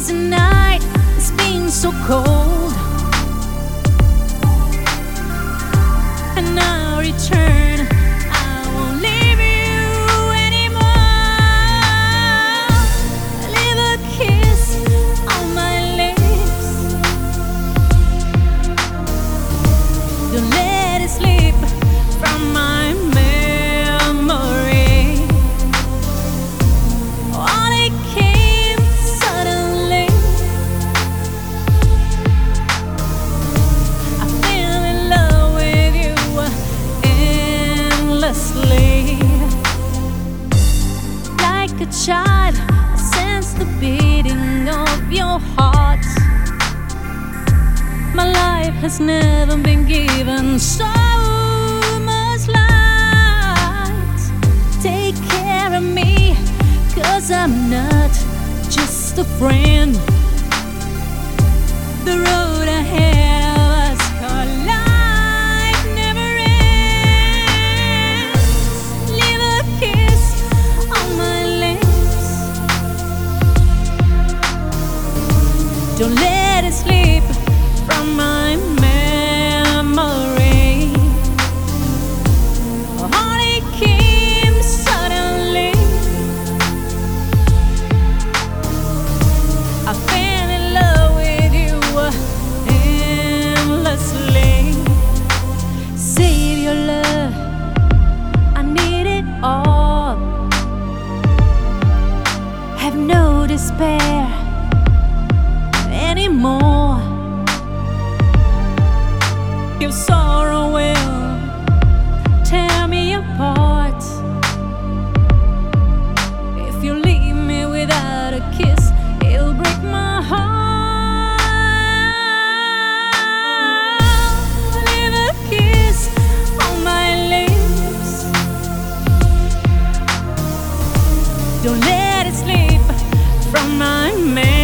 freezing night, it's been so cold, and now return, I won't leave you anymore. Leave a kiss on my lips, don't let it slip from my memory. All it came suddenly, I fell in love with you endlessly. Like a child, I sense the beating of your heart. My life has never been given so much light. Take care of me, 'cause I'm not just a friend. The road ahead of us, our life never ends. Leave a kiss on my lips, don't let it slip from my memory. All it came suddenly, I fell in love with you endlessly. Save your love, I need it all. Have no despair anymore. Your sorrow will tear me apart. If you leave me without a kiss, it'll break my heart. Leave a kiss on my lips, don't let it slip from my memory.